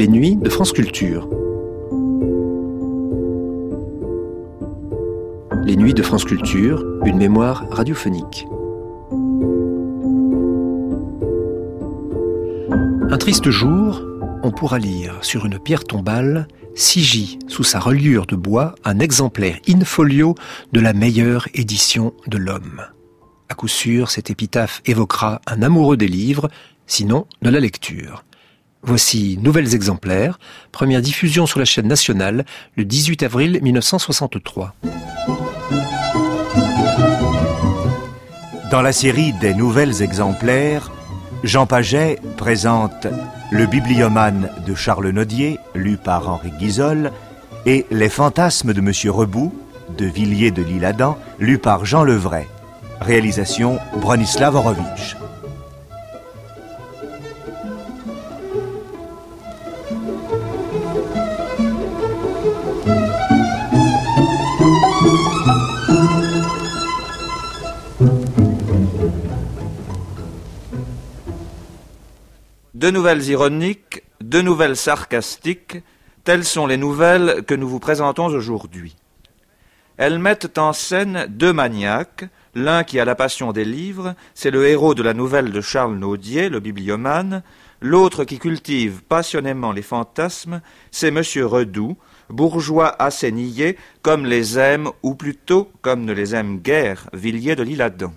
Les Nuits de France Culture. Les Nuits de France Culture, une mémoire radiophonique. Un triste jour, on pourra lire sur une pierre tombale sigit sous sa reliure de bois un exemplaire in folio de la meilleure édition de l'homme. À coup sûr, cette épitaphe évoquera un amoureux des livres, sinon de la lecture. Voici Nouvelles exemplaires, première diffusion sur la chaîne nationale le 18 avril 1963. Dans la série des Nouvelles exemplaires, Jean Paget présente Le bibliomane de Charles Nodier, lu par Henri Guizol, et Les fantasmes de Monsieur Rebout, de Villiers de l'Isle-Adam, lu par Jean Levray. Réalisation Bronislav Horowitz. Deux nouvelles ironiques, deux nouvelles sarcastiques, telles sont les nouvelles que nous vous présentons aujourd'hui. Elles mettent en scène deux maniaques, l'un qui a la passion des livres, c'est le héros de la nouvelle de Charles Nodier, le bibliomane, l'autre qui cultive passionnément les fantasmes, c'est Monsieur Redoux, bourgeois assez niais, comme les aime, ou plutôt comme ne les aime guère, Villiers de l'Isle-Adam.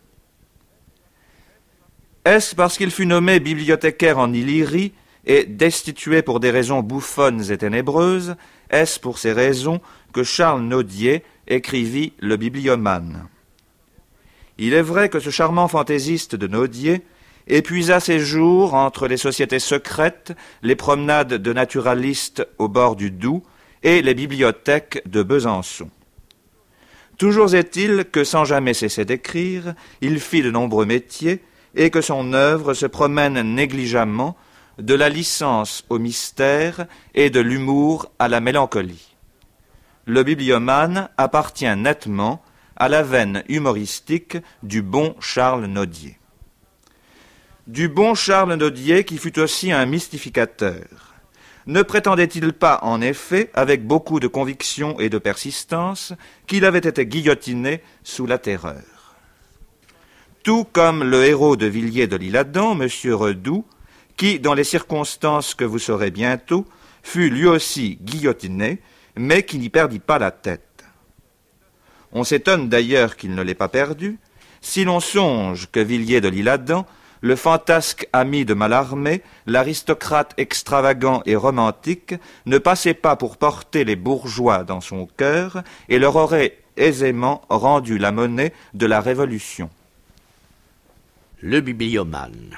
Est-ce parce qu'il fut nommé bibliothécaire en Illyrie et destitué pour des raisons bouffonnes et ténébreuses, est-ce pour ces raisons que Charles Nodier écrivit Le bibliomane? Il est vrai que ce charmant fantaisiste de Nodier épuisa ses jours entre les sociétés secrètes, les promenades de naturalistes au bord du Doubs et les bibliothèques de Besançon. Toujours est-il que sans jamais cesser d'écrire, il fit de nombreux métiers et que son œuvre se promène négligemment de la licence au mystère et de l'humour à la mélancolie. Le bibliomane appartient nettement à la veine humoristique du bon Charles Nodier. Du bon Charles Nodier qui fut aussi un mystificateur. Ne prétendait-il pas, en effet, avec beaucoup de conviction et de persistance, qu'il avait été guillotiné sous la terreur? Tout comme le héros de Villiers de l'Isle-Adam, Monsieur Redoux, qui, dans les circonstances que vous saurez bientôt, fut lui aussi guillotiné, mais qui n'y perdit pas la tête. On s'étonne d'ailleurs qu'il ne l'ait pas perdu, si l'on songe que Villiers de l'Isle-Adam, le fantasque ami de Mallarmé, l'aristocrate extravagant et romantique, ne passait pas pour porter les bourgeois dans son cœur et leur aurait aisément rendu la monnaie de la Révolution. Le bibliomane.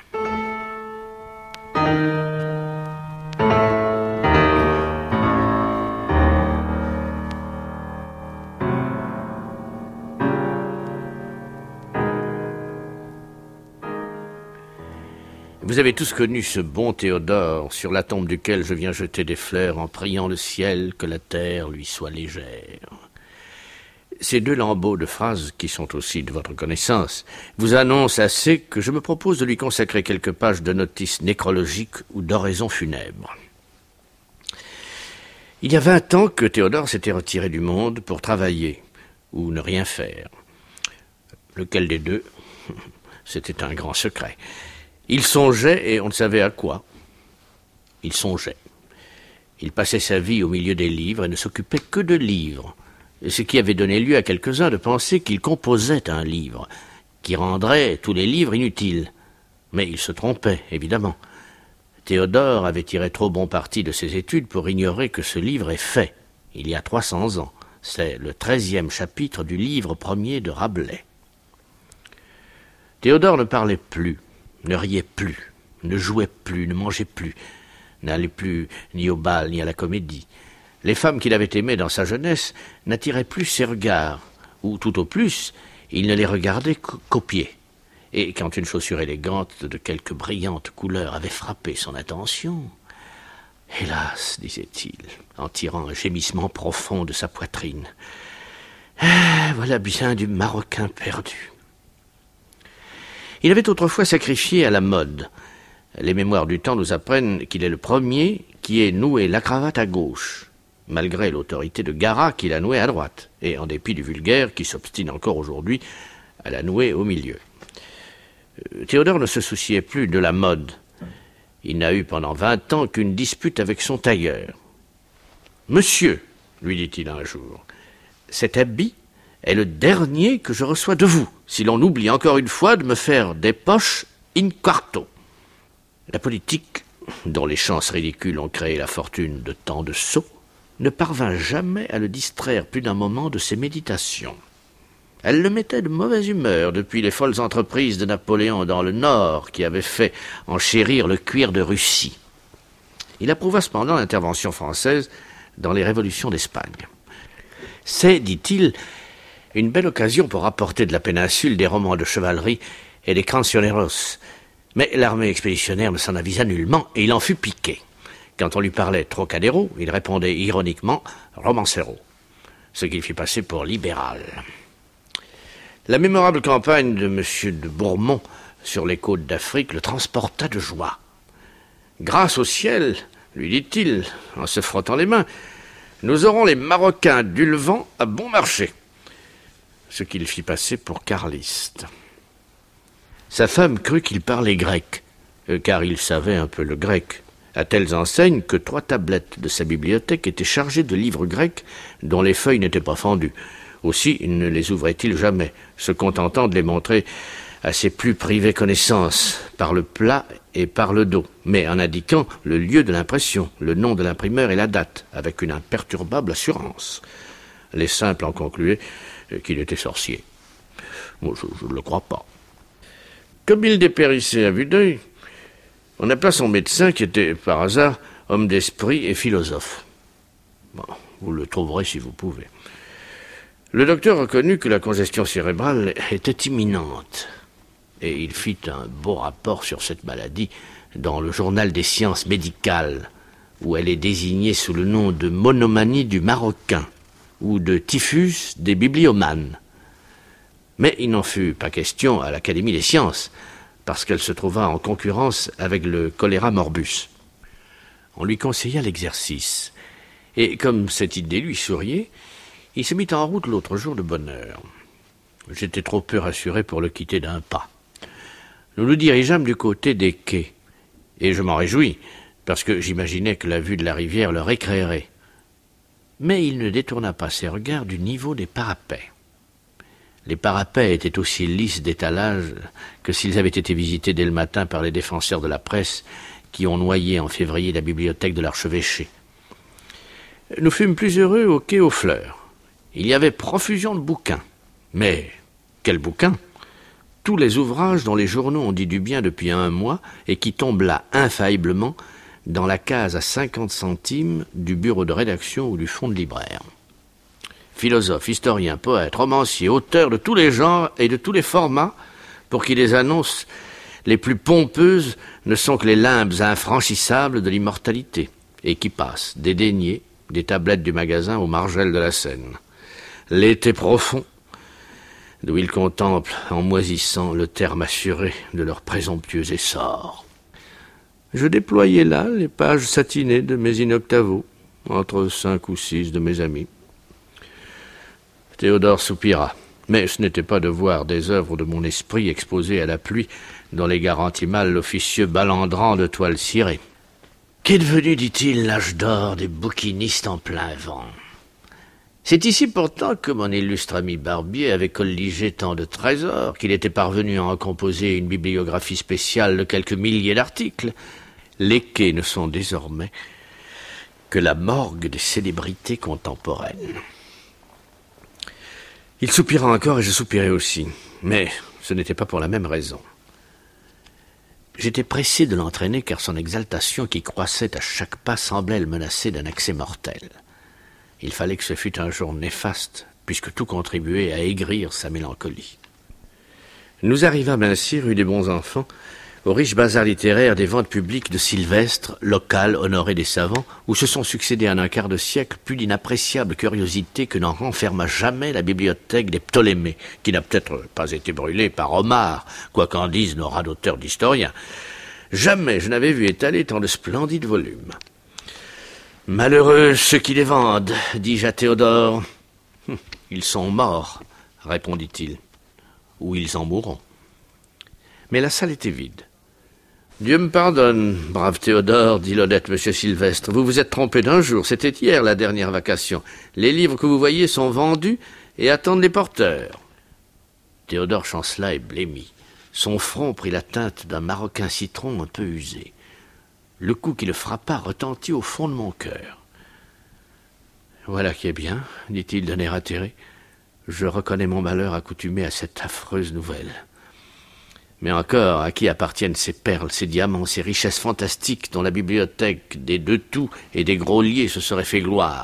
Vous avez tous connu ce bon Théodore, sur la tombe duquel je viens jeter des fleurs en priant le ciel que la terre lui soit légère. Ces deux lambeaux de phrases, qui sont aussi de votre connaissance, vous annoncent assez que je me propose de lui consacrer quelques pages de notices nécrologiques ou d'oraisons funèbres. Il y a 20 ans que Théodore s'était retiré du monde pour travailler, ou ne rien faire. Lequel des deux? C'était un grand secret. Il songeait et on ne savait à quoi. Il songeait. Il passait sa vie au milieu des livres et ne s'occupait que de livres, ce qui avait donné lieu à quelques-uns de penser qu'il composait un livre, qui rendrait tous les livres inutiles. Mais il se trompait, évidemment. Théodore avait tiré trop bon parti de ses études pour ignorer que ce livre est fait, il y a 300 ans. C'est le 13e chapitre du livre premier de Rabelais. Théodore ne parlait plus, ne riait plus, ne jouait plus, ne mangeait plus, n'allait plus ni au bal ni à la comédie. Les femmes qu'il avait aimées dans sa jeunesse n'attiraient plus ses regards, ou tout au plus, il ne les regardait qu'aux pieds. Et quand une chaussure élégante de quelque brillante couleur avait frappé son attention, « Hélas !» disait-il, en tirant un gémissement profond de sa poitrine, « voilà bien du Marocain perdu. » Il avait autrefois sacrifié à la mode. Les mémoires du temps nous apprennent qu'il est le premier qui ait noué la cravate à gauche, malgré l'autorité de Garat qui l'a nouée à droite, et en dépit du vulgaire qui s'obstine encore aujourd'hui à la nouer au milieu. Théodore ne se souciait plus de la mode. Il n'a eu pendant 20 ans qu'une dispute avec son tailleur. « Monsieur, lui dit-il un jour, cet habit est le dernier que je reçois de vous, si l'on oublie encore une fois de me faire des poches in quarto. » La politique, dont les chances ridicules ont créé la fortune de tant de sots, ne parvint jamais à le distraire plus d'un moment de ses méditations. Elle le mettait de mauvaise humeur depuis les folles entreprises de Napoléon dans le Nord qui avaient fait enchérir le cuir de Russie. Il approuva cependant l'intervention française dans les révolutions d'Espagne. C'est, dit-il, une belle occasion pour apporter de la péninsule des romans de chevalerie et des cancioneros. Mais l'armée expéditionnaire ne s'en avisa nullement et il en fut piqué. Quand on lui parlait Trocadéro, il répondait ironiquement romancero, ce qu'il fit passer pour libéral. La mémorable campagne de M. de Bourmont sur les côtes d'Afrique le transporta de joie. « Grâce au ciel, lui dit-il, en se frottant les mains, nous aurons les Marocains du Levant à bon marché. » Ce qu'il fit passer pour carliste. Sa femme crut qu'il parlait grec, car il savait un peu le grec, à telles enseignes que 3 tablettes de sa bibliothèque étaient chargées de livres grecs dont les feuilles n'étaient pas fendues. Aussi, il ne les ouvrait-il jamais, se contentant de les montrer à ses plus privées connaissances, par le plat et par le dos, mais en indiquant le lieu de l'impression, le nom de l'imprimeur et la date, avec une imperturbable assurance. Les simples en concluaient qu'il était sorcier. Moi, je ne le crois pas. Comme il dépérissait à vue d'œil, on appela son médecin, qui était, par hasard, homme d'esprit et philosophe. Bon, vous le trouverez si vous pouvez. Le docteur reconnut que la congestion cérébrale était imminente, et il fit un beau rapport sur cette maladie dans le journal des sciences médicales, où elle est désignée sous le nom de monomanie du Marocain, ou de typhus des bibliomanes. Mais il n'en fut pas question à l'Académie des sciences, parce qu'elle se trouva en concurrence avec le choléra morbus. On lui conseilla l'exercice, et comme cette idée lui souriait, il se mit en route l'autre jour de bonne heure. J'étais trop peu rassuré pour le quitter d'un pas. Nous nous dirigeâmes du côté des quais, et je m'en réjouis, parce que j'imaginais que la vue de la rivière le récréerait. Mais il ne détourna pas ses regards du niveau des parapets. Les parapets étaient aussi lisses d'étalage que s'ils avaient été visités dès le matin par les défenseurs de la presse qui ont noyé en février la bibliothèque de l'archevêché. Nous fûmes plus heureux au quai aux Fleurs. Il y avait profusion de bouquins. Mais quels bouquins ? Tous les ouvrages dont les journaux ont dit du bien depuis 1 mois et qui tombent là infailliblement dans la case à 50 centimes du bureau de rédaction ou du fonds de libraire. Philosophes, historiens, poètes, romanciers, auteurs de tous les genres et de tous les formats, pour qui les annonces les plus pompeuses ne sont que les limbes infranchissables de l'immortalité, et qui passent, dédaignés, des tablettes du magasin aux margelles de la Seine. L'été profond, d'où ils contemplent, en moisissant, le terme assuré de leur présomptueux essor. Je déployais là les pages satinées de mes in-octavo, entre 5 ou 6 de mes amis. Théodore soupira, mais ce n'était pas de voir des œuvres de mon esprit exposées à la pluie dans les garanties mâles l'officieux balandrant de toile cirée. Qu'est devenu, dit-il, l'âge d'or des bouquinistes en plein vent? C'est ici pourtant que mon illustre ami Barbier avait colligé tant de trésors qu'il était parvenu à en composer une bibliographie spéciale de quelques milliers d'articles. Les quais ne sont désormais que la morgue des célébrités contemporaines. Il soupira encore et je soupirai aussi, mais ce n'était pas pour la même raison. J'étais pressé de l'entraîner car son exaltation qui croissait à chaque pas semblait le menacer d'un accès mortel. Il fallait que ce fût un jour néfaste, puisque tout contribuait à aigrir sa mélancolie. Nous arrivâmes ainsi, rue des Bons Enfants, au riche bazar littéraire des ventes publiques de Sylvestre, local honoré des savants, où se sont succédés en un quart de siècle plus d'inappréciables curiosités que n'en renferma jamais la bibliothèque des Ptolémées, qui n'a peut-être pas été brûlée par Homard, quoi qu'en disent nos radoteurs d'historiens. Jamais je n'avais vu étaler tant de splendides volumes. « Malheureux ceux qui les vendent, dis-je à Théodore. « Ils sont morts, répondit-il, ou ils en mourront. » Mais la salle était vide. « Dieu me pardonne, brave Théodore, dit l'honnête monsieur Sylvestre. Vous vous êtes trompé d'un jour, c'était hier la dernière vacation. Les livres que vous voyez sont vendus et attendent les porteurs. » Théodore chancela et blêmit. Son front prit la teinte d'un maroquin citron un peu usé. Le coup qui le frappa retentit au fond de mon cœur. « Voilà qui est bien, dit-il d'un air atterré. Je reconnais mon malheur accoutumé à cette affreuse nouvelle. Mais encore, à qui appartiennent ces perles, ces diamants, ces richesses fantastiques dont la bibliothèque des Deux-Tout et des Grosliers se serait fait gloire? »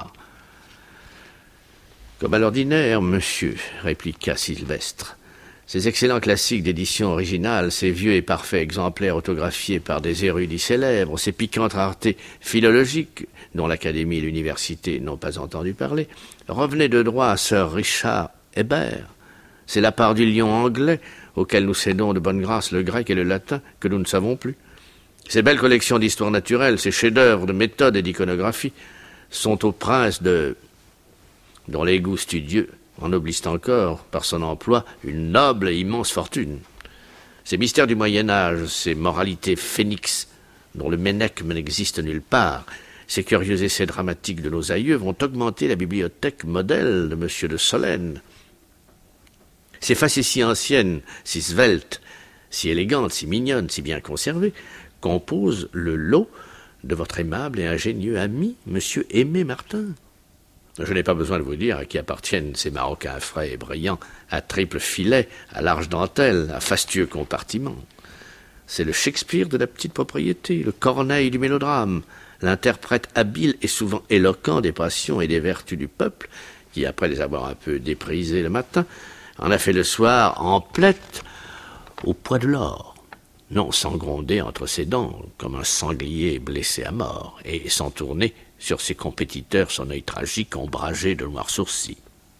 « Comme à l'ordinaire, monsieur, répliqua Sylvestre. Ces excellents classiques d'édition originale, ces vieux et parfaits exemplaires autographiés par des érudits célèbres, ces piquantes raretés philologiques, dont l'Académie et l'Université n'ont pas entendu parler, revenaient de droit à Sir Richard Hébert. C'est la part du lion anglais, auquel nous cédons de bonne grâce le grec et le latin, que nous ne savons plus. Ces belles collections d'histoire naturelle, ces chefs-d'œuvre de méthode et d'iconographie, sont aux princes dont les goûts studieux ennoblissent encore, par son emploi, une noble et immense fortune. Ces mystères du Moyen-Âge, ces moralités phénix, dont le ménechme n'existe nulle part, ces curieux essais dramatiques de nos aïeux vont augmenter la bibliothèque modèle de M. de Solène. Ces facéties si anciennes, si sveltes, si élégantes, si mignonnes, si bien conservées, composent le lot de votre aimable et ingénieux ami, M. Aimé Martin. Je n'ai pas besoin de vous dire à qui appartiennent ces maroquins frais et brillants, à triple filet, à large dentelle, à fastueux compartiments. C'est le Shakespeare de la petite propriété, le Corneille du mélodrame, l'interprète habile et souvent éloquent des passions et des vertus du peuple, qui, après les avoir un peu déprisés le matin, en a fait le soir emplette au poids de l'or, non sans gronder entre ses dents, comme un sanglier blessé à mort, et sans tourner sur ses compétiteurs son œil tragique ombragé de noirs sourcils.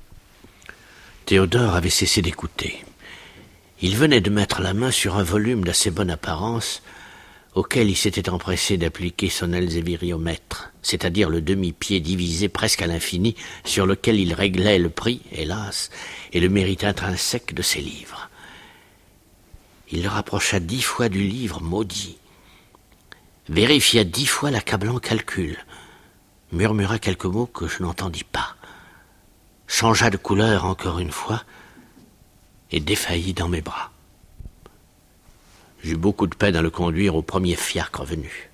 Théodore avait cessé d'écouter. Il venait de mettre la main sur un volume d'assez bonne apparence, auquel il s'était empressé d'appliquer son elzéviriomètre, c'est-à-dire le demi-pied divisé presque à l'infini, sur lequel il réglait le prix, hélas, et le mérite intrinsèque de ses livres. Il le rapprocha 10 fois du livre maudit, vérifia 10 fois l'accablant calcul, murmura quelques mots que je n'entendis pas, changea de couleur encore une fois et défaillit dans mes bras. J'eus beaucoup de peine à le conduire au premier fiacre venu.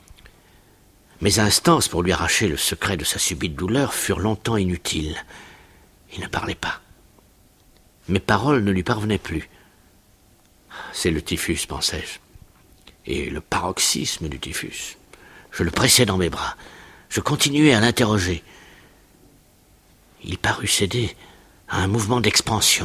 Mes instances pour lui arracher le secret de sa subite douleur furent longtemps inutiles. Il ne parlait pas. Mes paroles ne lui parvenaient plus. C'est le typhus, pensais-je, et le paroxysme du typhus. Je le pressai dans mes bras. Je continuai à l'interroger. Il parut céder à un mouvement d'expansion.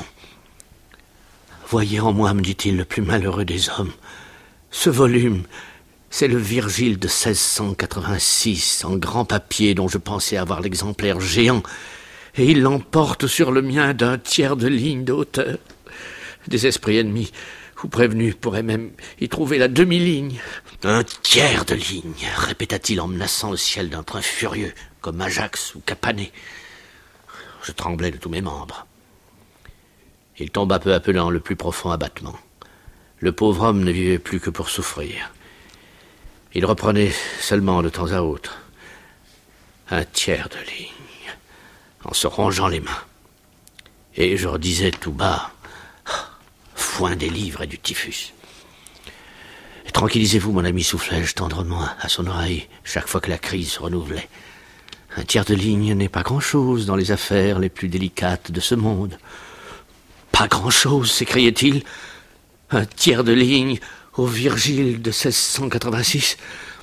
« Voyez en moi, me dit-il, le plus malheureux des hommes. Ce volume, c'est le Virgile de 1686, en grand papier, dont je pensais avoir l'exemplaire géant, et il l'emporte sur le mien d'un tiers de ligne de hauteur. Des esprits ennemis ou prévenus pourraient même y trouver la demi-ligne. »« Un tiers de ligne, répéta-t-il en menaçant le ciel d'un train furieux, comme Ajax ou Capané. Je tremblais de tous mes membres. Il tomba peu à peu dans le plus profond abattement. Le pauvre homme ne vivait plus que pour souffrir. Il reprenait seulement de temps à autre un tiers de ligne, en se rongeant les mains. Et je redisais tout bas, foin des livres et du typhus. « Tranquillisez-vous, mon ami, soufflai-je tendrement à son oreille, chaque fois que la crise se renouvelait. Un tiers de ligne n'est pas grand-chose dans les affaires les plus délicates de ce monde. »« Pas grand-chose » s'écriait-il. « Un tiers de ligne au Virgile de 1686.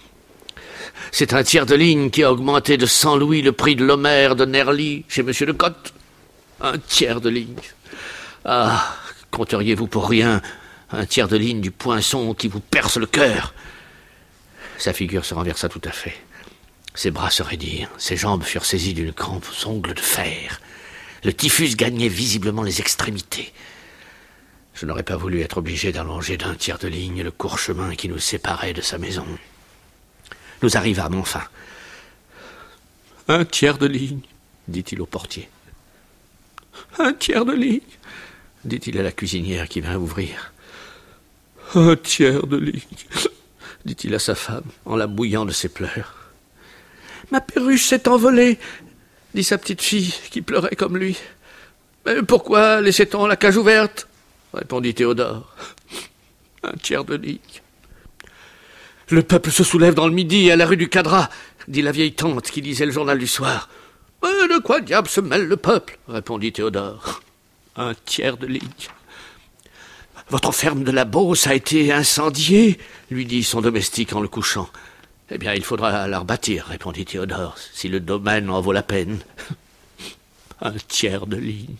C'est un tiers de ligne qui a augmenté de 100 louis le prix de l'Homère de Nerly chez M. de Cotte. Un tiers de ligne. Ah, compteriez-vous pour rien un tiers de ligne du poinçon qui vous perce le cœur ?» Sa figure se renversa tout à fait. Ses bras se raidirent, ses jambes furent saisies d'une crampe aux ongles de fer. Le typhus gagnait visiblement les extrémités. Je n'aurais pas voulu être obligé d'allonger d'un tiers de ligne le court chemin qui nous séparait de sa maison. Nous arrivâmes enfin. « Un tiers de ligne, dit-il au portier. « Un tiers de ligne, dit-il à la cuisinière qui vint ouvrir. « Un tiers de ligne, dit-il à sa femme en la mouillant de ses pleurs. « Ma perruche s'est envolée, dit sa petite fille qui pleurait comme lui. « Mais pourquoi laissait-on la cage ouverte ?» répondit Théodore. « Un tiers de ligne. »« Le peuple se soulève dans le midi à la rue du Cadras, dit la vieille tante qui lisait le journal du soir. « De quoi diable se mêle le peuple ?» répondit Théodore. « Un tiers de ligne. »« Votre ferme de la Beauce a été incendiée, lui dit son domestique en le couchant. « Eh bien, il faudra la rebâtir, répondit Théodore, si le domaine en vaut la peine. » Un tiers de ligne.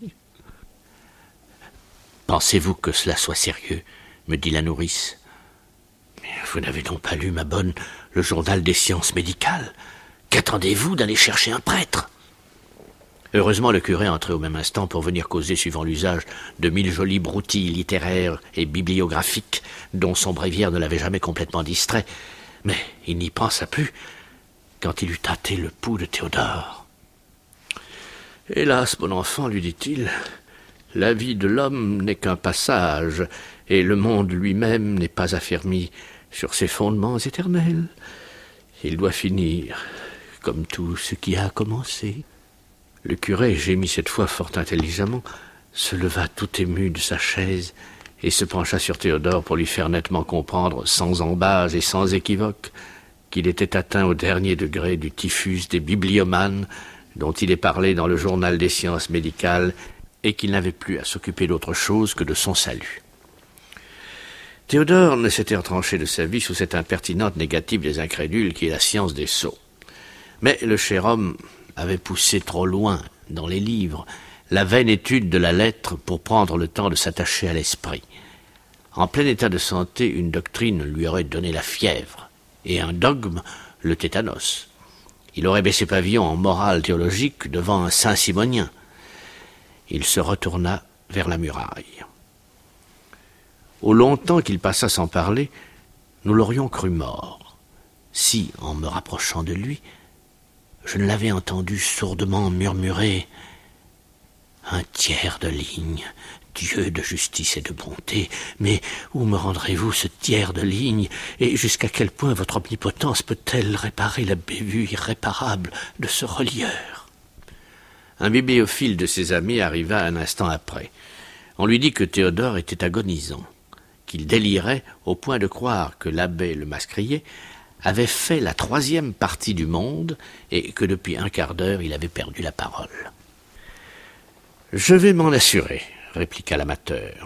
« Pensez-vous que cela soit sérieux ?» me dit la nourrice. « Vous n'avez donc pas lu, ma bonne, le journal des sciences médicales? Qu'attendez-vous d'aller chercher un prêtre ?» Heureusement, le curé entrait au même instant pour venir causer suivant l'usage de 1000 jolies broutilles littéraires et bibliographiques dont son bréviaire ne l'avait jamais complètement distrait. Mais il n'y pensa plus quand il eut tâté le pouls de Théodore. « Hélas, mon enfant, lui dit-il, la vie de l'homme n'est qu'un passage, et le monde lui-même n'est pas affermi sur ses fondements éternels. Il doit finir, comme tout ce qui a commencé. » Le curé gémit cette fois fort intelligemment, se leva tout ému de sa chaise et se pencha sur Théodore pour lui faire nettement comprendre, sans embâge et sans équivoque, qu'il était atteint au dernier degré du typhus des bibliomanes dont il est parlé dans le journal des sciences médicales et qu'il n'avait plus à s'occuper d'autre chose que de son salut. Théodore ne s'était retranché de sa vie sous cette impertinente négative des incrédules qui est la science des sots. Mais le cher homme avait poussé trop loin, dans les livres, la vaine étude de la lettre pour prendre le temps de s'attacher à l'esprit. En plein état de santé, une doctrine lui aurait donné la fièvre, et un dogme le tétanos. Il aurait baissé pavillon en morale théologique devant un Saint-Simonien. Il se retourna vers la muraille. Au longtemps qu'il passa sans parler, nous l'aurions cru mort, si, en me rapprochant de lui, je ne l'avais entendu sourdement murmurer « Un tiers de ligne, Dieu de justice et de bonté, mais où me rendrez-vous ce tiers de ligne, et jusqu'à quel point votre omnipotence peut-elle réparer la bévue irréparable de ce relieur ?» Un bibliophile de ses amis arriva un instant après. On lui dit que Théodore était agonisant, qu'il délirait au point de croire que l'abbé le Mascrier avait fait la 3e partie du monde et que depuis un quart d'heure il avait perdu la parole. « Je vais m'en assurer, » répliqua l'amateur.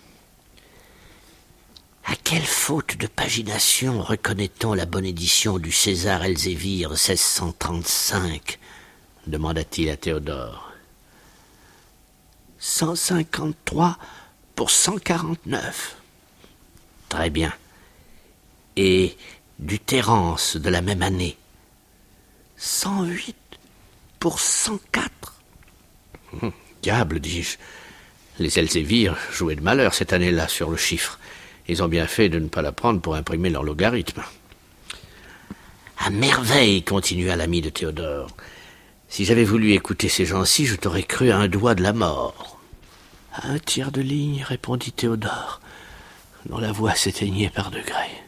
« À quelle faute de pagination reconnaît-on la bonne édition du César Elzévir de 1635 » demanda-t-il à Théodore. « 153 pour 149. » Très bien. Et du Terence de la même année. 108 pour 104. Diable, dis-je. Les Elzévir jouaient de malheur cette année-là sur le chiffre. Ils ont bien fait de ne pas la prendre pour imprimer leur logarithme. À merveille, continua l'ami de Théodore. Si j'avais voulu écouter ces gens-ci, je t'aurais cru à un doigt de la mort. À un tiers de ligne, répondit Théodore, dont la voix s'éteignait par degrés.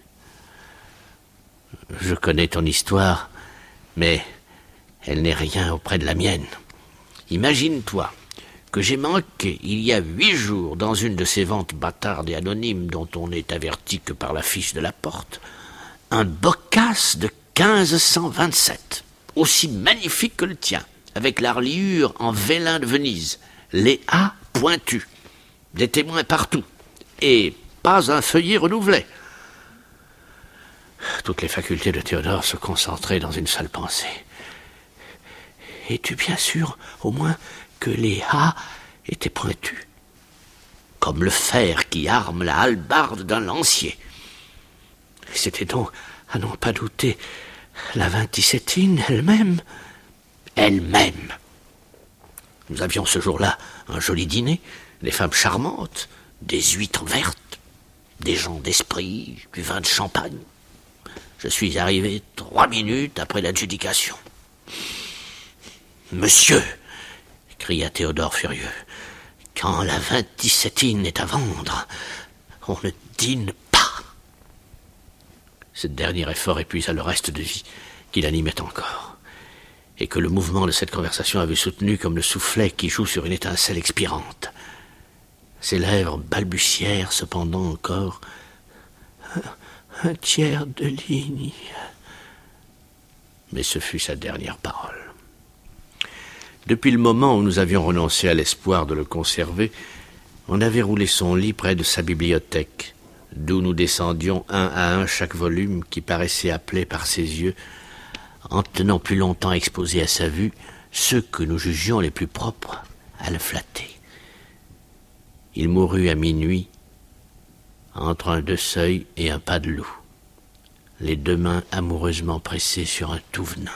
Je connais ton histoire, mais elle n'est rien auprès de la mienne. Imagine-toi que j'ai manqué, il y a 8 jours, dans une de ces ventes bâtardes et anonymes dont on n'est averti que par l'affiche de la porte, un Boccace de 1527, aussi magnifique que le tien, avec la reliure en vélin de Venise, les A pointus, des témoins partout, et pas un feuillet renouvelé. Toutes les facultés de Théodore se concentraient dans une seule pensée. Es-tu bien sûr, au moins, que les A étaient pointus, comme le fer qui arme la hallebarde d'un lancier? C'était donc, à n'en pas douter, la 27e elle-même. Elle-même. Nous avions ce jour-là un joli dîner, des femmes charmantes, des huîtres vertes, des gens d'esprit, du vin de champagne. Je suis arrivé 3 minutes après l'adjudication. « Monsieur !» cria Théodore furieux. « Quand la 27ine est à vendre, on ne dîne pas !» Ce dernier effort épuisa le reste de vie qui l'animait encore, et que le mouvement de cette conversation avait soutenu comme le soufflet qui joue sur une étincelle expirante. Ses lèvres balbutièrent cependant encore un tiers de ligne. Mais ce fut sa dernière parole. Depuis le moment où nous avions renoncé à l'espoir de le conserver, on avait roulé son lit près de sa bibliothèque, d'où nous descendions un à un chaque volume qui paraissait appeler par ses yeux, en tenant plus longtemps exposés à sa vue ceux que nous jugions les plus propres à le flatter. Il mourut à minuit, entre un desseuil et un pas de loup, les 2 mains amoureusement pressées sur un tout venin.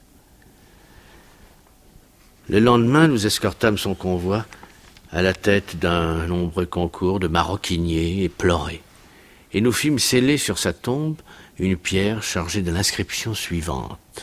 Le lendemain, nous escortâmes son convoi à la tête d'un nombreux concours de maroquiniers éplorés, et nous fîmes sceller sur sa tombe une pierre chargée de l'inscription suivante.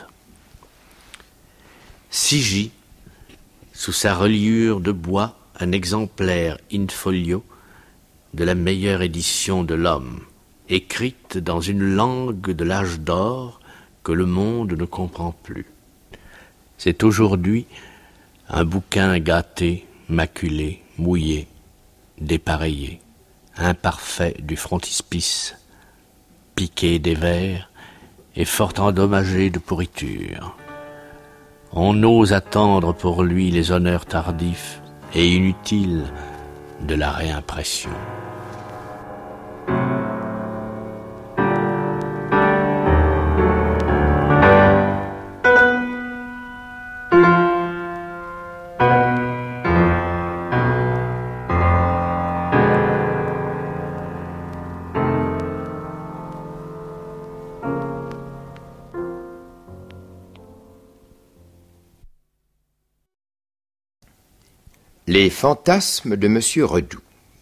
Sigis, sous sa reliure de bois, un exemplaire in folio de la meilleure édition de l'homme, écrite dans une langue de l'âge d'or que le monde ne comprend plus. C'est aujourd'hui un bouquin gâté, maculé, mouillé, dépareillé, imparfait du frontispice, piqué des vers et fort endommagé de pourriture. On ose attendre pour lui les honneurs tardifs et inutiles de la réimpression. Les fantasmes de Monsieur Redoux.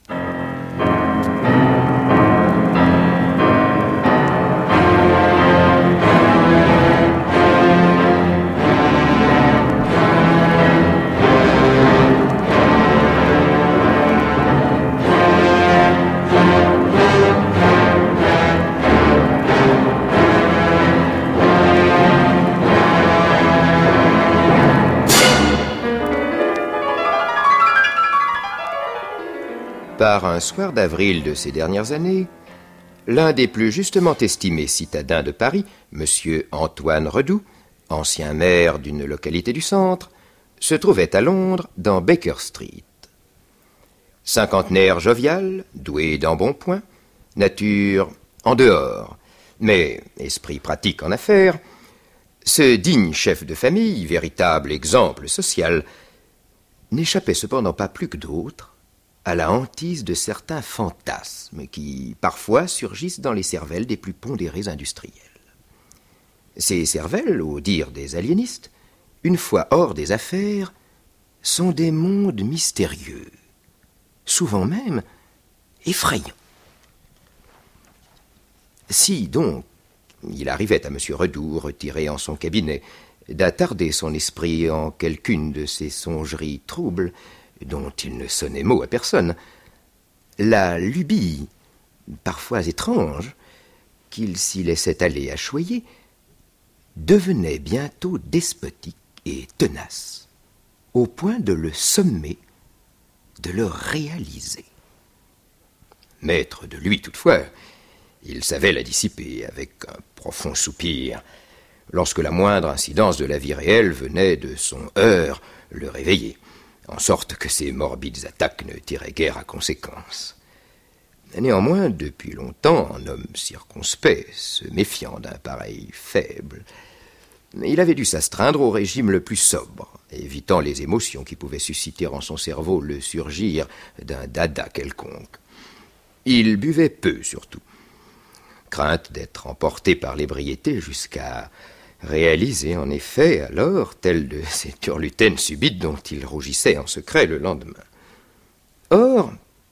Par un soir d'avril de ces dernières années, l'un des plus justement estimés citadins de Paris, M. Antoine Redoux, ancien maire d'une localité du centre, se trouvait à Londres, dans Baker Street. Cinquantenaire jovial, doué d'embonpoint, nature en dehors, mais esprit pratique en affaires, ce digne chef de famille, véritable exemple social, n'échappait cependant pas plus que d'autres à la hantise de certains fantasmes qui, parfois, surgissent dans les cervelles des plus pondérés industriels. Ces cervelles, au dire des aliénistes, une fois hors des affaires, sont des mondes mystérieux, souvent même effrayants. Si, donc, il arrivait à M. Redoux, retiré en son cabinet, d'attarder son esprit en quelqu'une de ces songeries troubles, dont il ne sonnait mot à personne, la lubie, parfois étrange, qu'il s'y laissait aller à choyer, devenait bientôt despotique et tenace, au point de le sommer, de le réaliser. Maître de lui, toutefois, il savait la dissiper avec un profond soupir, lorsque la moindre incidence de la vie réelle venait de son heurt le réveiller, en sorte que ces morbides attaques ne tiraient guère à conséquence. Néanmoins, depuis longtemps, un homme circonspect, se méfiant d'un pareil faible, il avait dû s'astreindre au régime le plus sobre, évitant les émotions qui pouvaient susciter en son cerveau le surgir d'un dada quelconque. Il buvait peu, surtout, crainte d'être emporté par l'ébriété jusqu'à réaliser en effet alors telle de ces turlutaines subites dont il rougissait en secret le lendemain. Or,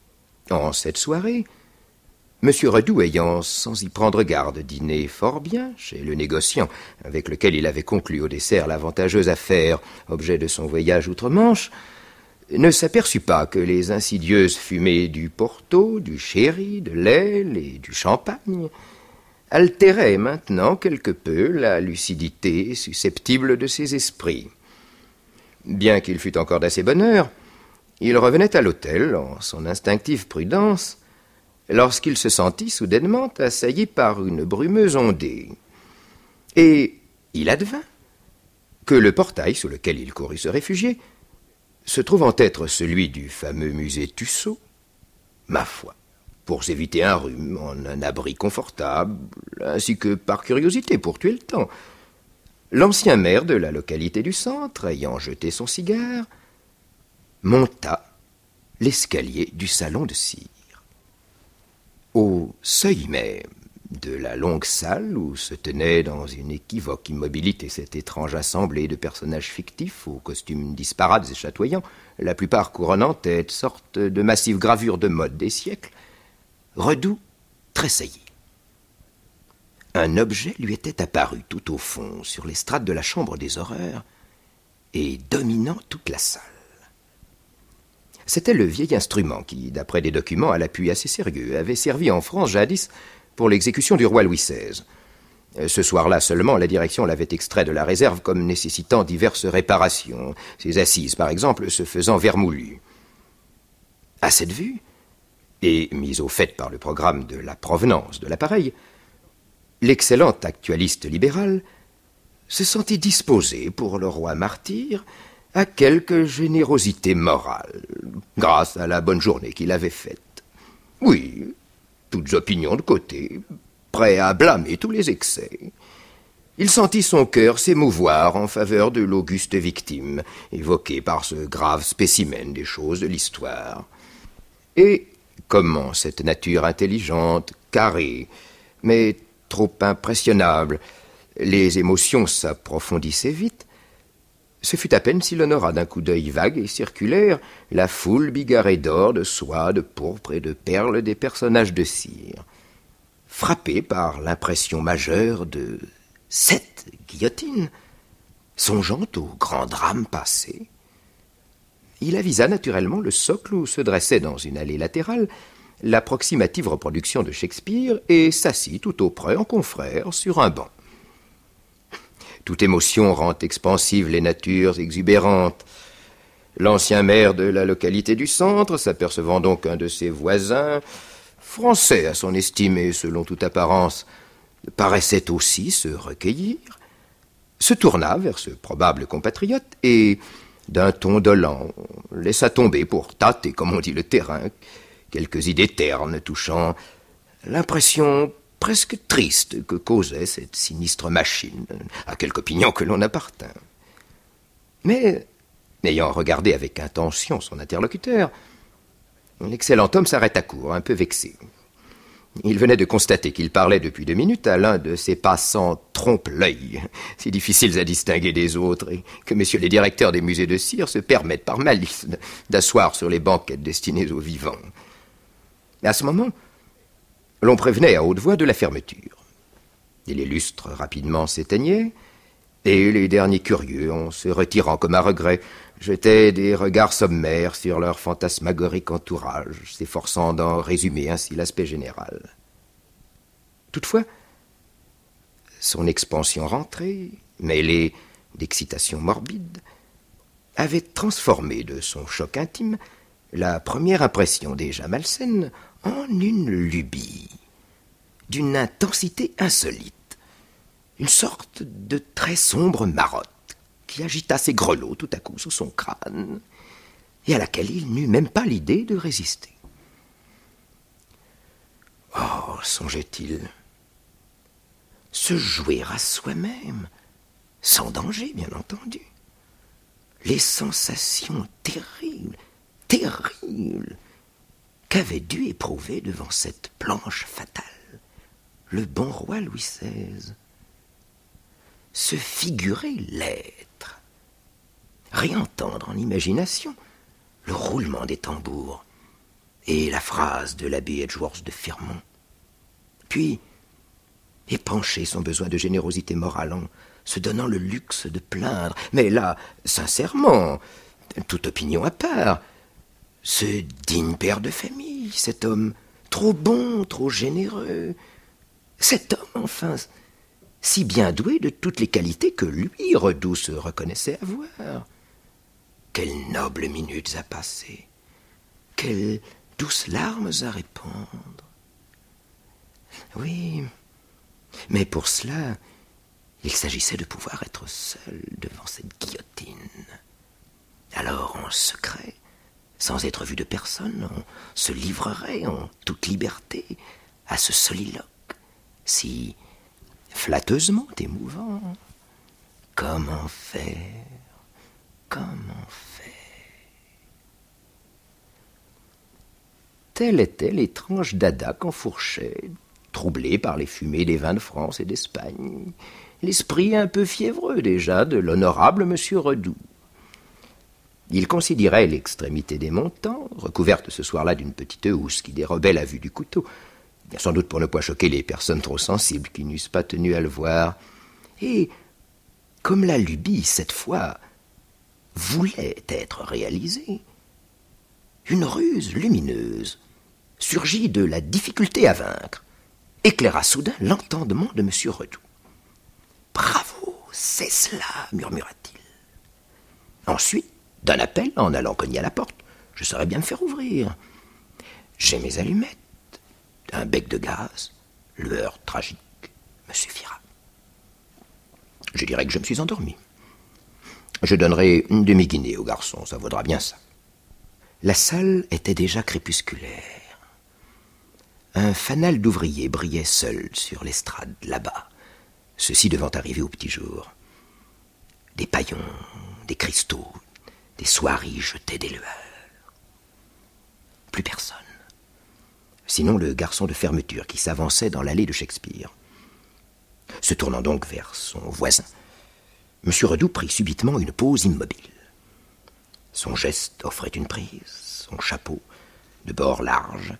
En cette soirée, M. Redoux ayant, sans y prendre garde, dîné fort bien chez le négociant avec lequel il avait conclu au dessert l'avantageuse affaire, objet de son voyage outre-Manche, ne s'aperçut pas que les insidieuses fumées du Porto, du sherry, de l'aile et du champagne altéraient maintenant quelque peu la lucidité susceptible de ses esprits. Bien qu'il fût encore d'assez bonne heure, il revenait à l'hôtel en son instinctive prudence lorsqu'il se sentit soudainement assailli par une brumeuse ondée. Et il advint que le portail sous lequel il courut se réfugier, se trouvant être celui du fameux musée Tussaud, ma foi, pour s'éviter un rhume, en un abri confortable, ainsi que par curiosité pour tuer le temps, l'ancien maire de la localité du centre, ayant jeté son cigare, monta l'escalier du salon de cire. Au seuil même de la longue salle où se tenait dans une équivoque immobilité cette étrange assemblée de personnages fictifs aux costumes disparates et chatoyants, la plupart couronnant tête sorte de massives gravures de mode des siècles, Redoux tressaillit. Un objet lui était apparu tout au fond, sur l'estrade de la chambre des horreurs, et dominant toute la salle. C'était le vieil instrument qui, d'après des documents à l'appui assez sérieux, avait servi en France jadis pour l'exécution du roi Louis XVI. Ce soir-là seulement, la direction l'avait extrait de la réserve comme nécessitant diverses réparations, ses assises, par exemple, se faisant vermoulues. À cette vue, et mise au fait par le programme de la provenance de l'appareil, l'excellent actualiste libéral se sentit disposé pour le roi martyr à quelque générosité morale, grâce à la bonne journée qu'il avait faite. Oui, toutes opinions de côté, prêt à blâmer tous les excès. Il sentit son cœur s'émouvoir en faveur de l'auguste victime, évoquée par ce grave spécimen des choses de l'histoire. Et comment cette nature intelligente, carrée, mais trop impressionnable, les émotions s'approfondissaient vite, ce fut à peine s'il honora d'un coup d'œil vague et circulaire la foule bigarrée d'or, de soie, de pourpre et de perles des personnages de cire. Frappé par l'impression majeure de 7 guillotines, songeant au grand drame passé, il avisa naturellement le socle où se dressait dans une allée latérale l'approximative reproduction de Shakespeare et s'assit tout auprès en confrère sur un banc. Toute émotion rend expansives les natures exubérantes. L'ancien maire de la localité du centre, s'apercevant donc qu'un de ses voisins, français à son estime et selon toute apparence, paraissait aussi se recueillir, se tourna vers ce probable compatriote et, d'un ton dolent, laissa tomber pour tâter, comme on dit, le terrain, quelques idées ternes touchant l'impression presque triste que causait cette sinistre machine, à quelque opinion que l'on appartint. Mais, ayant regardé avec intention son interlocuteur, l'excellent homme s'arrêta court, un peu vexé. Il venait de constater qu'il parlait depuis 2 minutes à l'un de ces passants trompe-l'œil, si difficiles à distinguer des autres, et que messieurs les directeurs des musées de cire se permettent par malice d'asseoir sur les banquettes destinées aux vivants. À ce moment, l'on prévenait à haute voix de la fermeture. Et les lustres rapidement s'éteignaient, et les derniers curieux, en se retirant comme à regret, jetaient des regards sommaires sur leur fantasmagorique entourage, s'efforçant d'en résumer ainsi l'aspect général. Toutefois, son expansion rentrée, mêlée d'excitation morbide, avait transformé de son choc intime la première impression déjà malsaine en une lubie, d'une intensité insolite, une sorte de très sombre marotte qui agita ses grelots tout à coup sous son crâne et à laquelle il n'eut même pas l'idée de résister. Oh, songeait-il, se jouer à soi-même, sans danger, bien entendu. Les sensations terribles, terribles, qu'avait dû éprouver devant cette planche fatale le bon roi Louis XVI. Se figurer l'être, réentendre en imagination le roulement des tambours, et la phrase de l'abbé Edgeworth de Firmont. Puis, épancher son besoin de générosité morale en se donnant le luxe de plaindre. Mais là, sincèrement, toute opinion à part, ce digne père de famille, cet homme trop bon, trop généreux, cet homme, enfin, si bien doué de toutes les qualités que lui, Redoux, se reconnaissait avoir. Quelles nobles minutes à passer, quelles douces larmes à répandre. Oui, mais pour cela, il s'agissait de pouvoir être seul devant cette guillotine. Alors, en secret, sans être vu de personne, on se livrerait en toute liberté à ce soliloque, si flatteusement émouvant. Comment faire? Comment faire? Tel était l'étrange dada qu'enfourchait, troublé par les fumées des vins de France et d'Espagne, l'esprit un peu fiévreux déjà de l'honorable monsieur Redoux. Il considérait l'extrémité des montants, recouverte ce soir-là d'une petite housse qui dérobait la vue du couteau, sans doute pour ne pas choquer les personnes trop sensibles qui n'eussent pas tenu à le voir. Et, comme la lubie, cette fois, voulait être réalisée, une ruse lumineuse surgit de la difficulté à vaincre, éclaira soudain l'entendement de M. Redoux. « Bravo, c'est cela, murmura-t-il. Ensuite, d'un appel, en allant cogner à la porte, je saurais bien me faire ouvrir. J'ai mes allumettes, un bec de gaz, lueur tragique me suffira. Je dirais que je me suis endormi. Je donnerai une demi-guinée au garçon, ça vaudra bien ça. » La salle était déjà crépusculaire. Un fanal d'ouvriers brillait seul sur l'estrade, là-bas, ceux-ci devant arriver au petit jour. Des paillons, des cristaux, des soieries jetaient des lueurs. Plus personne. Sinon le garçon de fermeture qui s'avançait dans l'allée de Shakespeare. Se tournant donc vers son voisin, M. Redoux prit subitement une pose immobile. Son geste offrait une prise, son chapeau, de bord large,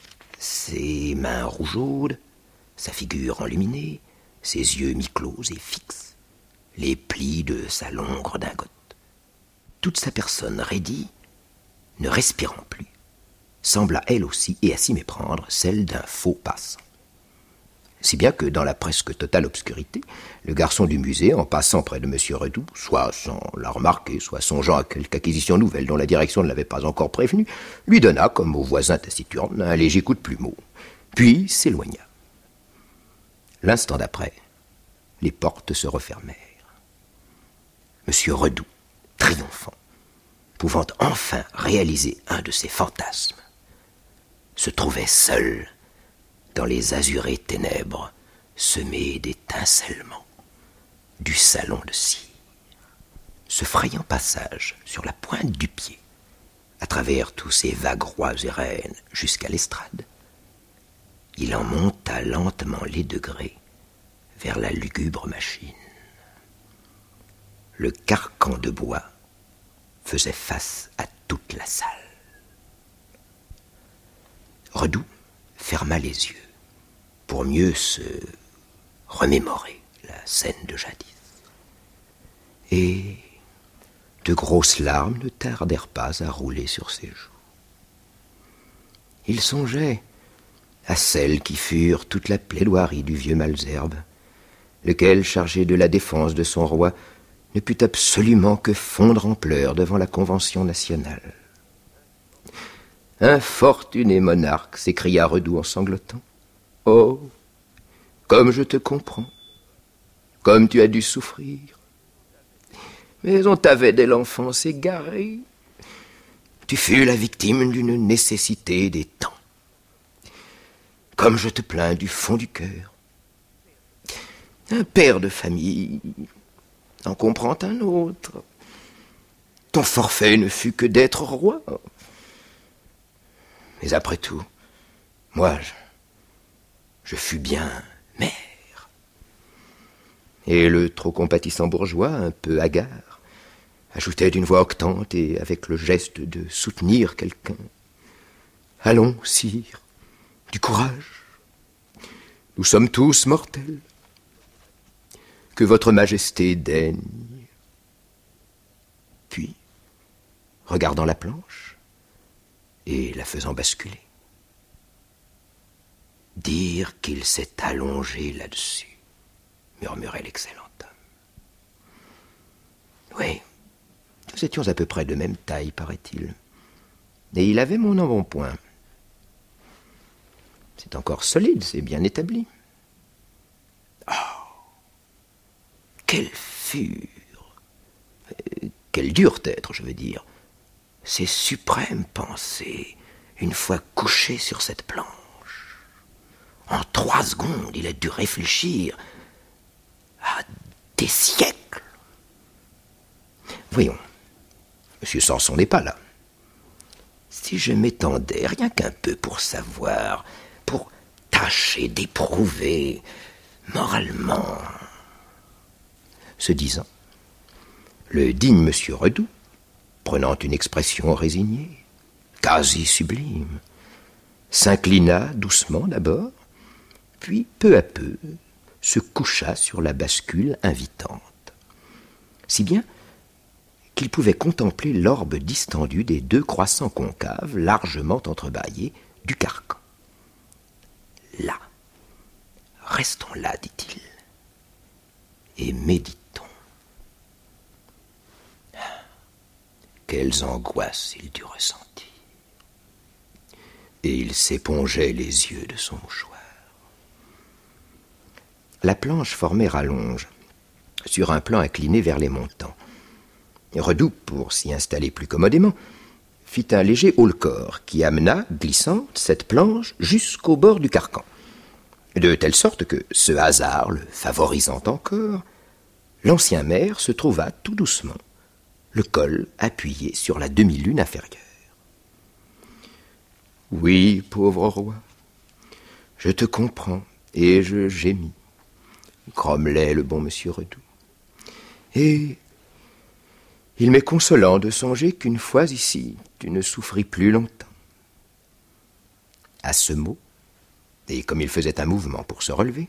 ses mains rougeaudes, sa figure enluminée, ses yeux mi-clos et fixes, les plis de sa longue redingote. Toute sa personne raidie, ne respirant plus, sembla elle aussi, et à s'y méprendre, celle d'un faux passant. Si bien que, dans la presque totale obscurité, le garçon du musée, en passant près de M. Redoux, soit sans la remarquer, soit songeant à quelque acquisition nouvelle dont la direction ne l'avait pas encore prévenu, lui donna, comme au voisin taciturne, un léger coup de plumeau, puis s'éloigna. L'instant d'après, les portes se refermèrent. M. Redoux, triomphant, pouvant enfin réaliser un de ses fantasmes, se trouvait seul dans les azurées ténèbres semées d'étincellements du salon de cire. Se frayant passage sur la pointe du pied, à travers tous ces vagues rois et reines jusqu'à l'estrade, il en monta lentement les degrés vers la lugubre machine. Le carcan de bois faisait face à toute la salle. Redoux ferma les yeux pour mieux se remémorer la scène de jadis. Et de grosses larmes ne tardèrent pas à rouler sur ses joues. Il songeait à celles qui furent toute la plaidoirie du vieux Malesherbes, lequel, chargé de la défense de son roi, ne put absolument que fondre en pleurs devant la Convention nationale. « Infortuné monarque !» s'écria Redoux en sanglotant. « Oh, comme je te comprends, comme tu as dû souffrir. Mais on t'avait dès l'enfance égaré. Tu fus la victime d'une nécessité des temps. Comme je te plains du fond du cœur. Un père de famille en comprend un autre. Ton forfait ne fut que d'être roi. Mais après tout, moi, je fus bien maire. » Et le trop compatissant bourgeois, un peu hagard, ajoutait d'une voix octante et avec le geste de soutenir quelqu'un. « Allons, sire, du courage. Nous sommes tous mortels. Que votre majesté daigne. Puis, regardant la planche et la faisant basculer, dire qu'il s'est allongé là-dessus, murmurait l'excellent homme. Oui, nous étions à peu près de même taille, paraît-il. Et il avait mon embonpoint. C'est encore solide, c'est bien établi. Oh, quelle fure, quelle dure être, je veux dire, ces suprêmes pensées, une fois couché sur cette planche. En 3 secondes, il a dû réfléchir à des siècles. Voyons, M. Sanson n'est pas là. Si je m'étendais rien qu'un peu pour savoir, pour tâcher d'éprouver moralement. Ce disant, le digne M. Redoux, prenant une expression résignée, quasi sublime, s'inclina doucement d'abord, puis peu à peu se coucha sur la bascule invitante, si bien qu'il pouvait contempler l'orbe distendue des 2 croissants concaves largement entrebâillés du carcan. Là, restons là, dit-il, et méditons. Quelles angoisses il dut ressentir. Et il s'épongeait les yeux de son mouchoir. La planche formait rallonge, sur un plan incliné vers les montants. Redoux, pour s'y installer plus commodément, fit un léger haut-le-corps qui amena, glissante, cette planche jusqu'au bord du carcan, de telle sorte que, ce hasard le favorisant encore, l'ancien maire se trouva tout doucement, le col appuyé sur la demi-lune inférieure. « Oui, pauvre roi, je te comprends, et je gémis, » grommelait le bon monsieur Redoux. « Et il m'est consolant de songer qu'une fois ici, tu ne souffris plus longtemps. » À ce mot, et comme il faisait un mouvement pour se relever,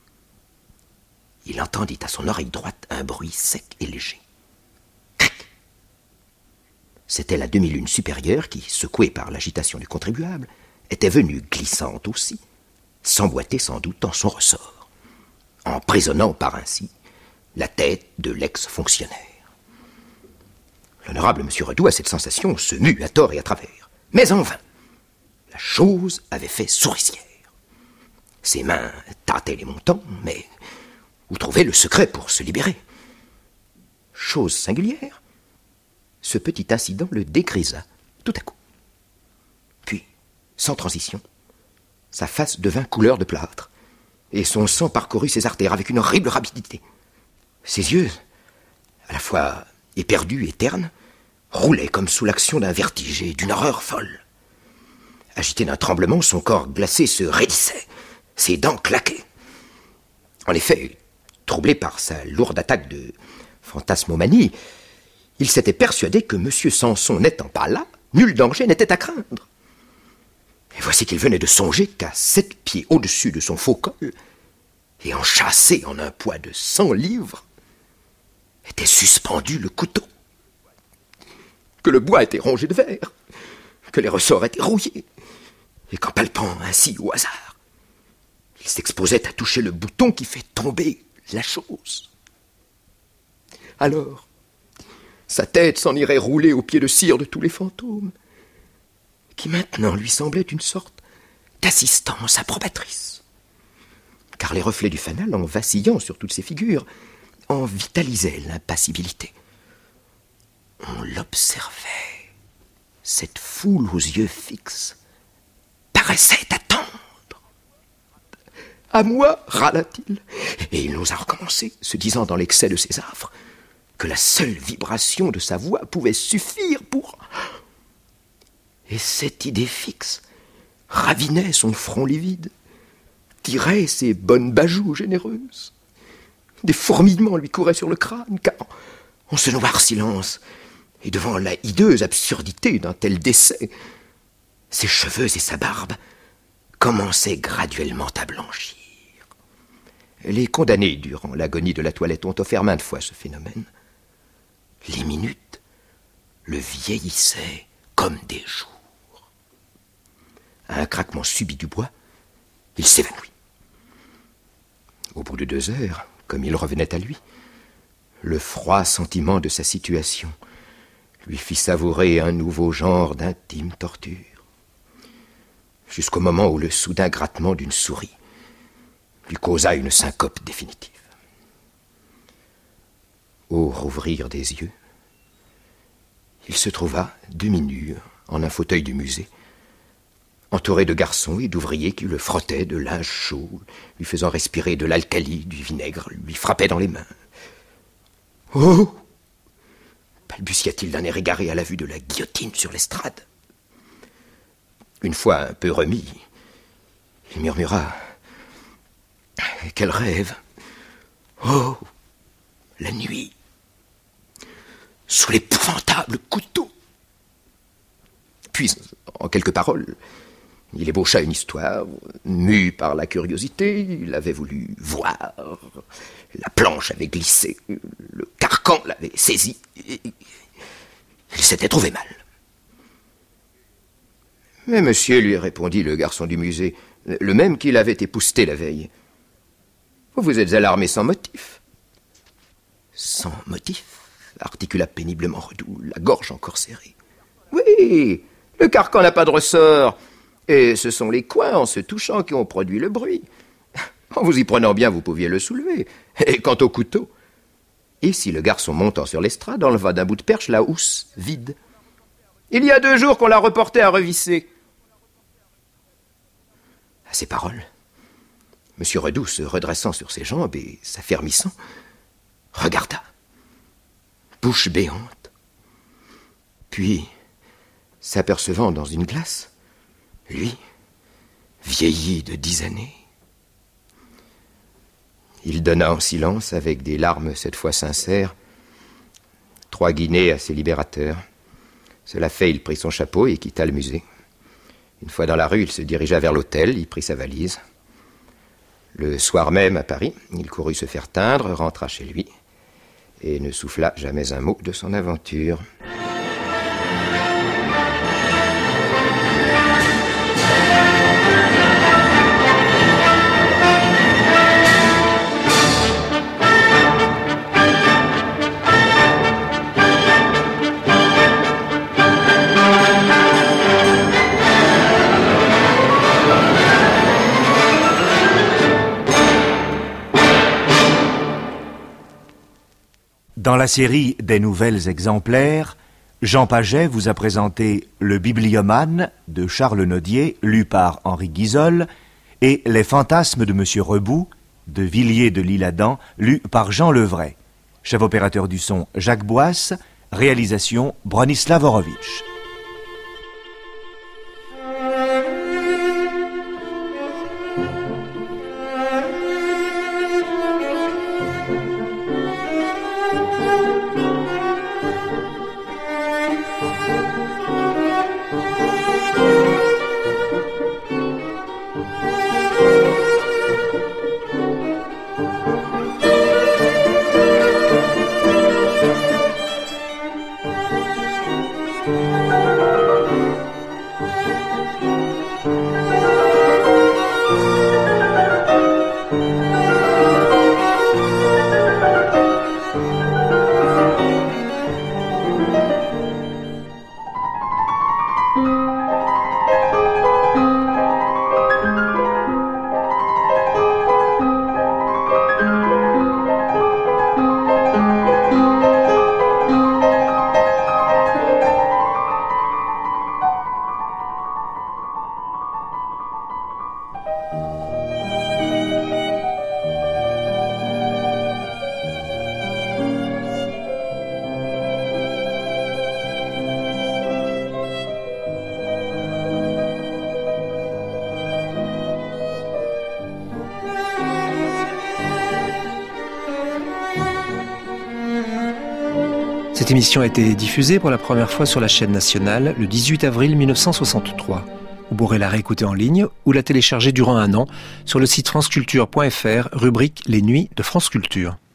il entendit à son oreille droite un bruit sec et léger. Cric! C'était la demi-lune supérieure qui, secouée par l'agitation du contribuable, était venue glissante aussi, s'emboîter sans doute dans son ressort, emprisonnant par ainsi la tête de l'ex-fonctionnaire. L'honorable M. Redoux, à cette sensation, se mut à tort et à travers, mais en vain. La chose avait fait souricière. Ses mains tâtaient les montants, mais où trouver le secret pour se libérer? Chose singulière, ce petit incident le dégrisa tout à coup. Puis, sans transition, sa face devint couleur de plâtre, et son sang parcourut ses artères avec une horrible rapidité. Ses yeux, à la fois éperdus et ternes, roulaient comme sous l'action d'un vertige et d'une horreur folle. Agité d'un tremblement, son corps glacé se raidissait, ses dents claquaient. En effet, troublé par sa lourde attaque de fantasmomanie, il s'était persuadé que M. Sanson n'étant pas là, nul danger n'était à craindre. Et voici qu'il venait de songer qu'à 7 pieds au-dessus de son faux col, et enchâssé en un poids de 100 livres, était suspendu le couteau, que le bois était rongé de verre, que les ressorts étaient rouillés, et qu'en palpant ainsi au hasard, il s'exposait à toucher le bouton qui fait tomber la chose. Alors, sa tête s'en irait rouler au pied de cire de tous les fantômes, qui maintenant lui semblaient une sorte d'assistance approbatrice, car les reflets du fanal, en vacillant sur toutes ces figures, en vitalisaient l'impassibilité. On l'observait, cette foule aux yeux fixes paraissait attendre. « À moi » râla-t-il, et il n'osa recommencer, se disant dans l'excès de ses affres que la seule vibration de sa voix pouvait suffire pour... Et cette idée fixe ravinait son front livide, tirait ses bonnes bajoues généreuses. Des fourmillements lui couraient sur le crâne, car, en ce noir silence, et devant la hideuse absurdité d'un tel décès, ses cheveux et sa barbe commençaient graduellement à blanchir. Les condamnés, durant l'agonie de la toilette, ont offert maintes fois ce phénomène. Les minutes le vieillissaient comme des jours. À un craquement subit du bois, il s'évanouit. Au bout de 2 heures, comme il revenait à lui, le froid sentiment de sa situation lui fit savourer un nouveau genre d'intime torture, jusqu'au moment où le soudain grattement d'une souris lui causa une syncope définitive. Au rouvrir des yeux, il se trouva demi-nu en un fauteuil du musée, entouré de garçons et d'ouvriers qui le frottaient de linge chaud, lui faisant respirer de l'alcali, du vinaigre, lui frappaient dans les mains. « Oh !» balbutia-t-il d'un air égaré à la vue de la guillotine sur l'estrade. Une fois un peu remis, il murmura « Quel rêve ! Oh ! La nuit ! Sous l'épouvantable couteau !» Puis, en quelques paroles, il ébaucha une histoire. Mu par la curiosité, il avait voulu voir. La planche avait glissé, le carcan l'avait saisi. Il s'était trouvé mal. « Mais monsieur, lui répondit le garçon du musée, le même qui l'avait épousseté la veille, vous vous êtes alarmé sans motif. »« Sans motif ?» articula péniblement Redoux, la gorge encore serrée. « Oui, le carcan n'a pas de ressort, et ce sont les coins en se touchant qui ont produit le bruit. En vous y prenant bien, vous pouviez le soulever. Et quant au couteau, ici le garçon montant sur l'estrade enleva d'un bout de perche la housse vide. Il y a 2 jours qu'on l'a reporté à revisser. » À ces paroles, M. Redoux, se redressant sur ses jambes et s'affermissant, regarda, bouche béante. Puis, s'apercevant dans une glace, lui, vieilli de 10 années, il donna en silence, avec des larmes cette fois sincères, 3 guinées à ses libérateurs. Cela fait, il prit son chapeau et quitta le musée. Une fois dans la rue, il se dirigea vers l'hôtel, y prit sa valise. Le soir même, à Paris, il courut se faire teindre, rentra chez lui et ne souffla jamais un mot de son aventure. Dans la série des nouvelles exemplaires, Jean Paget vous a présenté Le Bibliomane de Charles Nodier, lu par Henri Guizol, et Les Fantasmes de Monsieur Rebout de Villiers de l'Isle-Adam, lu par Jean Levray. Chef opérateur du son Jacques Boisse, réalisation Bronislav Horowitz. Cette émission a été diffusée pour la première fois sur la chaîne nationale le 18 avril 1963. Vous pourrez la réécouter en ligne ou la télécharger durant un an sur le site franceculture.fr, rubrique Les Nuits de France Culture.